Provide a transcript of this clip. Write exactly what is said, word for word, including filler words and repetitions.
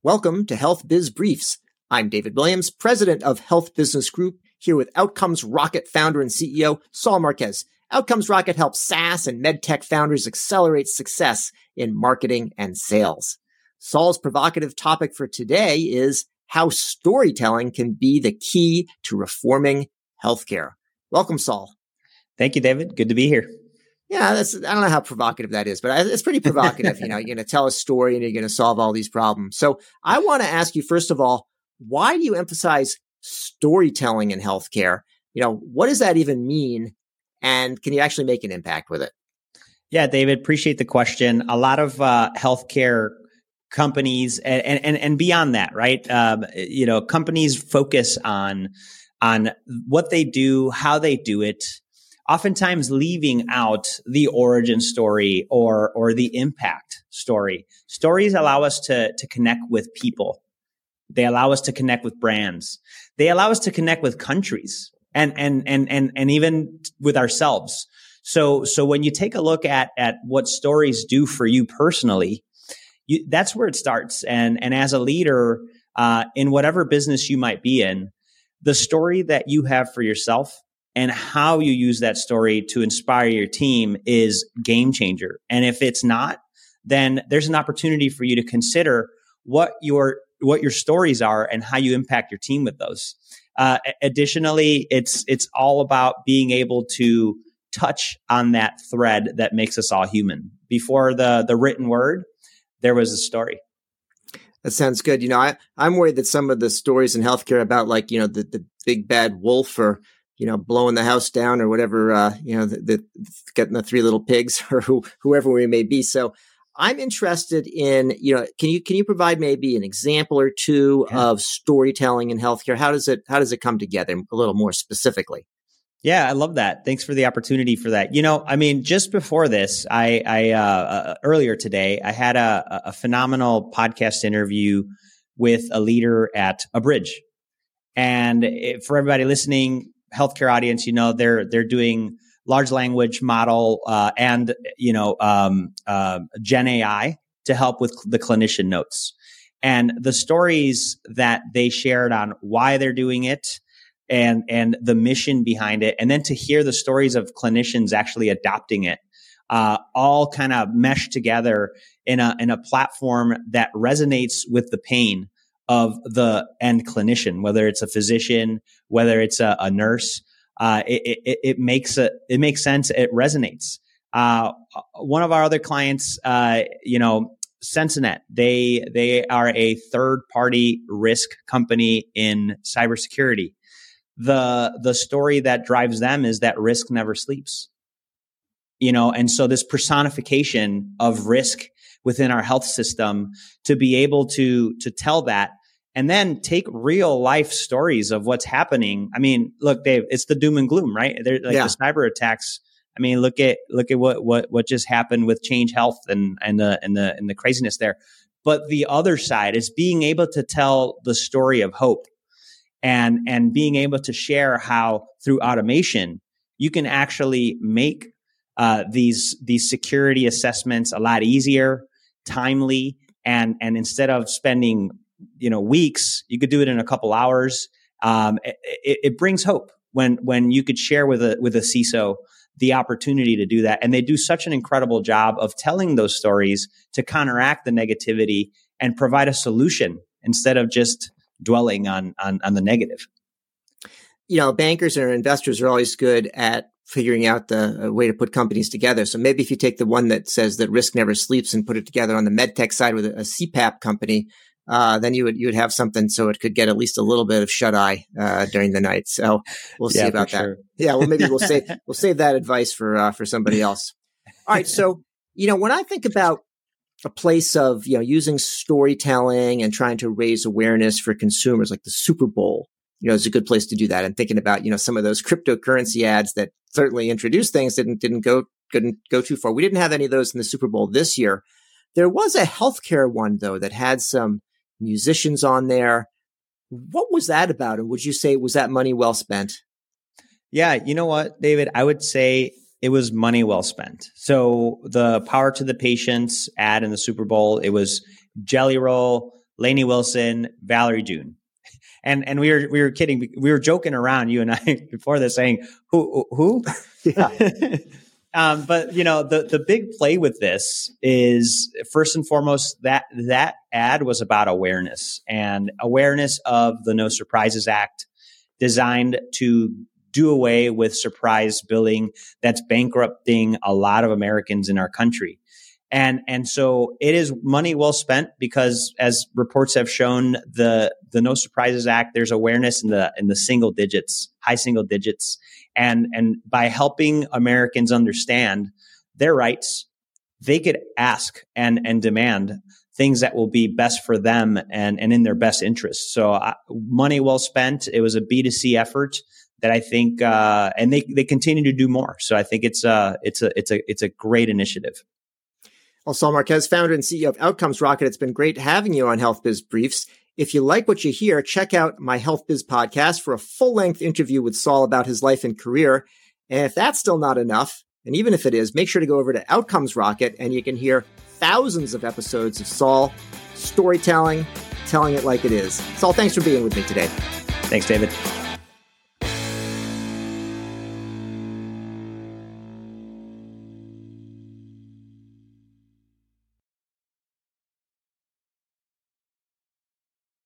Welcome to Health Biz Briefs. I'm David Williams, president of Health Business Group, here with Outcomes Rocket founder and C E O Saul Marquez. Outcomes Rocket helps SaaS and MedTech founders accelerate success in marketing and sales. Saul's provocative topic for today is how storytelling can be the key to reforming healthcare. Welcome, Saul. Thank you, David. Good to be here. Yeah, that's, I don't know how provocative that is, but it's pretty provocative. You know, you're going to tell a story and you're going to solve all these problems. So I want to ask you, first of all, why do you emphasize storytelling in healthcare? You know, what does that even mean? And can you actually make an impact with it? Yeah, David, appreciate the question. A lot of uh, healthcare companies and, and, and beyond that, right? Um, you know, companies focus on, on what they do, how they do it, oftentimes leaving out the origin story or or the impact story. Stories allow us to to connect with people. They allow us to connect with brands. They allow us to connect with countries and and and and and even with ourselves. So so when you take a look at at what stories do for you personally, you, that's where it starts. And and as a leader uh, in whatever business you might be in, the story that you have for yourself and how you use that story to inspire your team is game changer. And if it's not, then there's an opportunity for you to consider what your what your stories are and how you impact your team with those. Uh, additionally, it's it's all about being able to touch on that thread that makes us all human. Before the the written word, there was a story. That sounds good. You know, I, I'm worried that some of the stories in healthcare about, like, you know, the, the big bad wolf or, you know, blowing the house down or whatever, uh, you know, the, the getting the three little pigs or who, whoever we may be. So I'm interested in, you know, can you, can you provide maybe an example or two yeah. of storytelling in healthcare? How does it, how does it come together a little more specifically? Yeah, I love that. Thanks for the opportunity for that. You know, I mean, just before this, I, I, uh, uh earlier today, I had a, a phenomenal podcast interview with a leader at Abridge. And it, for everybody listening, healthcare audience, you know, they're they're doing large language model uh, and you know um, uh, Gen A I to help with the clinician notes, and the stories that they shared on why they're doing it and and the mission behind it, and then to hear the stories of clinicians actually adopting it, uh, all kind of mesh together in a in a platform that resonates with the pain of the end clinician, whether it's a physician, whether it's a, a nurse, uh, it, it, it makes a, it makes sense. It resonates. Uh, one of our other clients, uh, you know, Sensinet, they, they are a third party risk company in cybersecurity. The, the story that drives them is that risk never sleeps, you know, and so this personification of risk within our health system to be able to, to tell that, and then take real life stories of what's happening. I mean, look, Dave, it's the doom and gloom, right? They're like yeah. the cyber attacks. I mean, look at look at what what what just happened with Change Health and and the and the and the craziness there. But the other side is being able to tell the story of hope, and and being able to share how through automation you can actually make uh, these these security assessments a lot easier, timely, and and instead of spending you know, weeks, you could do it in a couple hours. Um, it, it brings hope when, when you could share with a, with a C I S O the opportunity to do that. And they do such an incredible job of telling those stories to counteract the negativity and provide a solution instead of just dwelling on, on, on the negative. You know, bankers or investors are always good at figuring out the uh, way to put companies together. So maybe if you take the one that says that risk never sleeps and put it together on the MedTech side with a, a C PAP company, Uh, then you would you would have something so it could get at least a little bit of shut eye uh, during the night. So we'll see yeah, about that. Sure. Yeah, well, maybe we'll save we'll save that advice for uh, for somebody else. All right, so you know when I think about a place of you know using storytelling and trying to raise awareness for consumers, like the Super Bowl, you know, is a good place to do that. And thinking about you know some of those cryptocurrency ads that certainly introduced things didn't didn't go couldn't go too far. We didn't have any of those in the Super Bowl this year. There was a healthcare one though that had some musicians on there. What was that about? And would you say, was that money well spent? Yeah. You know what, David, I would say it was money well spent. So the Power to the Patients ad in the Super Bowl, it was Jelly Roll, Lainey Wilson, Valerie June. And and we were we were kidding. We were joking around, you and I, before this, saying, who, who? Yeah. um, but, you know, the, the big play with this is, first and foremost, that that ad was about awareness and awareness of the No Surprises Act, designed to do away with surprise billing that's bankrupting a lot of Americans in our country. And and so it is money well spent, because as reports have shown, the the No Surprises Act, there's awareness in the in the single digits, high single digits. And and by helping Americans understand their rights, they could ask and and demand things that will be best for them and, and in their best interest. So uh, money well spent. It was a B two C effort that I think, uh, and they they continue to do more. So I think it's a it's a it's a it's a great initiative. Well, Saul Marquez, founder and C E O of Outcomes Rocket, it's been great having you on Health Biz Briefs. If you like what you hear, check out my Health Biz podcast for a full-length interview with Saul about his life and career. And if that's still not enough, and even if it is, make sure to go over to Outcomes Rocket, and you can hear thousands of episodes of Saul storytelling, telling it like it is. Saul, thanks for being with me today. Thanks, David.